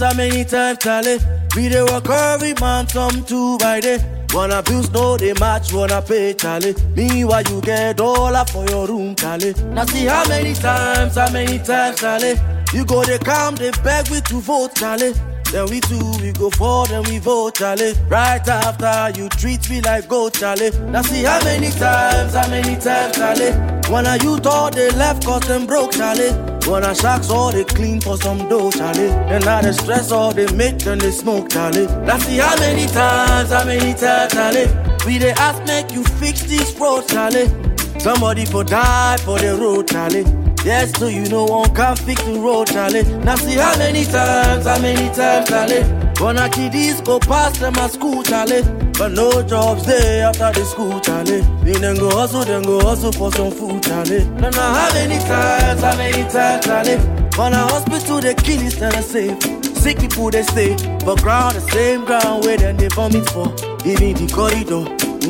how many times, Charlie? We dey work every man, some two by day. Wanna bills, no they match, wanna pay, Charlie. Meanwhile you get dollar for your room, Charlie. Now see how many times, Charlie. You go they come, they beg we to vote, Charlie. Then we two, we go for, then we vote, Charlie. Right after you treat me like goat, Charlie. Now see how many times, Charlie. Wanna you thought they left cause them broke, Charlie. Wanna sharks all they clean for some dough, Charlie. Then now they stress all they make, then they smoke, Charlie. Now see how many times, Charlie. We they ask make you fix this road, Charlie. Somebody for die for the road, Charlie. Yes, so you know one can't fix the road, Charlie. Now see how many times, Charlie. Wanna kiddies go past them at school, Charlie. But no jobs there after the school, Charlie. Then go hustle for some food, Charlie. Now how many times, Charlie. Wanna hospital they kill instead of safe. Sick people they stay, but ground the same ground where then they vomit for. Even the corridor.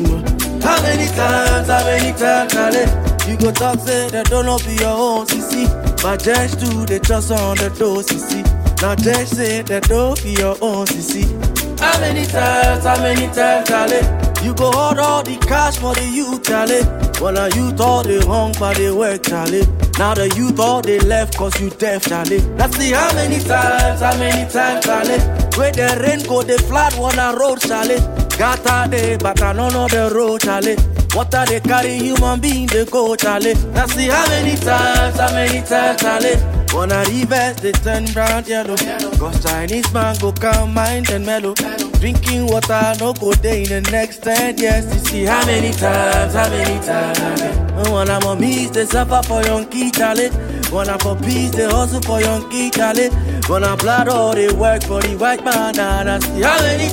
How many times, Charlie. You go talk, say that don't know be your own, CC. But judge too, they trust on the door, CC. Now judge say that don't be your own, CC. How many times, Charlie? You go hold all the cash for the youth, Charlie. When the youth all they hung by the work, Charlie. Now the youth all they left cause you deaf, Charlie. Let's see how many times, Charlie. Where the rain go, they flood one a road, Charlie. Got a day, but I don't know the road, Charlie. Water they carry human being they go, Charlie. Now see how many times, Charlie. Wanna reverse they turn brown yellow. Cause Chinese man go come mind and mellow. Drinking water no go day in the next 10 years. You see how many times, Charlie. Wanna mommies they suffer for young kid, Charlie. Wanna for peace they hustle for young kid, Charlie. Wanna blood all they work for the white man. And see how many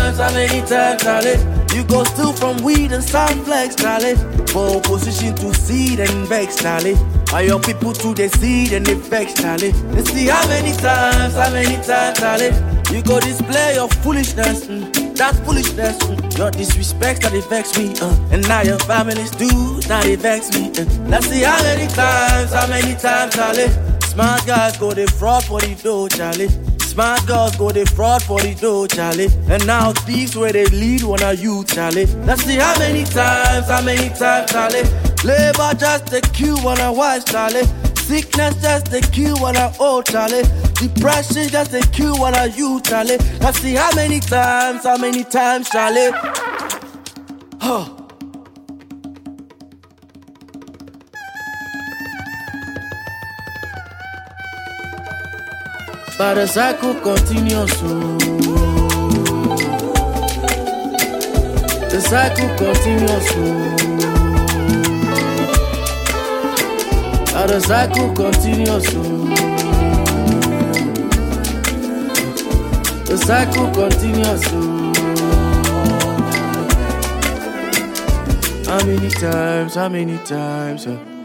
times, Charlie. You go steal from weed and sound flex, Charlie. For opposition to seed and vex, Charlie. Are your people to the seed and they vex, Charlie. Let's see how many times, Charlie. You go display your foolishness, that's foolishness. Your disrespect that they vex me, and now your families do, now they vex me. Let's see how many times, Charlie. Smart guys go they fraud for the dough, Charlie. Smart girls go they fraud for the dough, Charlie. And now thieves where they lead wanna you, Charlie. Let's see how many times, Charlie. Labor just to kill one a wife, Charlie. Sickness just to kill one a old, Charlie. Depression just to kill one a you, Charlie. Let's see how many times, Charlie. Huh. But the cycle continues, the cycle continues, and the cycle continues, the cycle continues. How many times,